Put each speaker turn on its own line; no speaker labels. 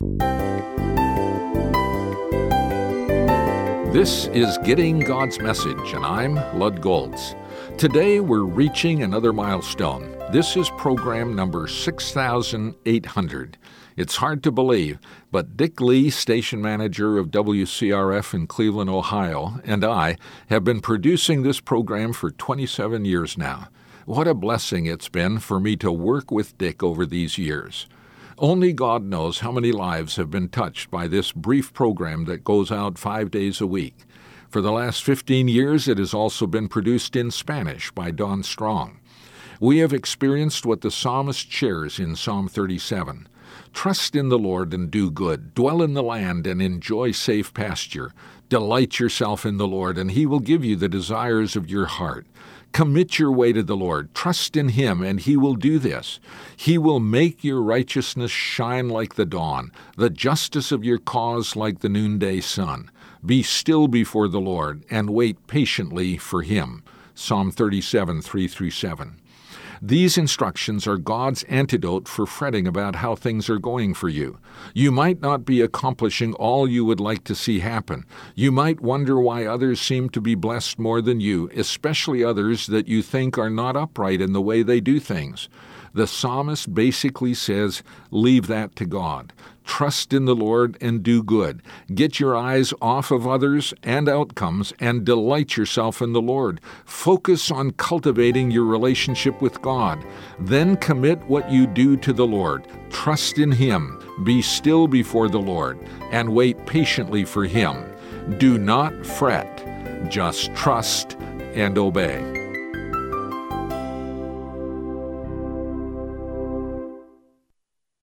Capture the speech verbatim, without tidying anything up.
This is Getting God's Message, and I'm Lud Goltz. Today we're reaching another milestone. This is program number six thousand eight hundred. It's hard to believe, but Dick Lee, station manager of W C R F in Cleveland, Ohio, and I have been producing this program for twenty-seven years now. What a blessing it's been for me to work with Dick over these years. Only God knows how many lives have been touched by this brief program that goes out five days a week. For the last fifteen years, it has also been produced in Spanish by Don Strong. We have experienced what the psalmist shares in Psalm thirty-seven. Trust in the Lord and do good. Dwell in the land and enjoy safe pasture. Delight yourself in the Lord, and He will give you the desires of your heart. Commit your way to the Lord. Trust in Him, and He will do this. He will make your righteousness shine like the dawn, the justice of your cause like the noonday sun. Be still before the Lord, and wait patiently for Him. Psalm thirty-seven, three through seven. These instructions are God's antidote for fretting about how things are going for you. You might not be accomplishing all you would like to see happen. You might wonder why others seem to be blessed more than you, especially others that you think are not upright in the way they do things. The psalmist basically says, leave that to God. Trust in the Lord and do good. Get your eyes off of others and outcomes and delight yourself in the Lord. Focus on cultivating your relationship with God. Then commit what you do to the Lord. Trust in Him. Be still before the Lord and wait patiently for Him. Do not fret. Just trust and obey.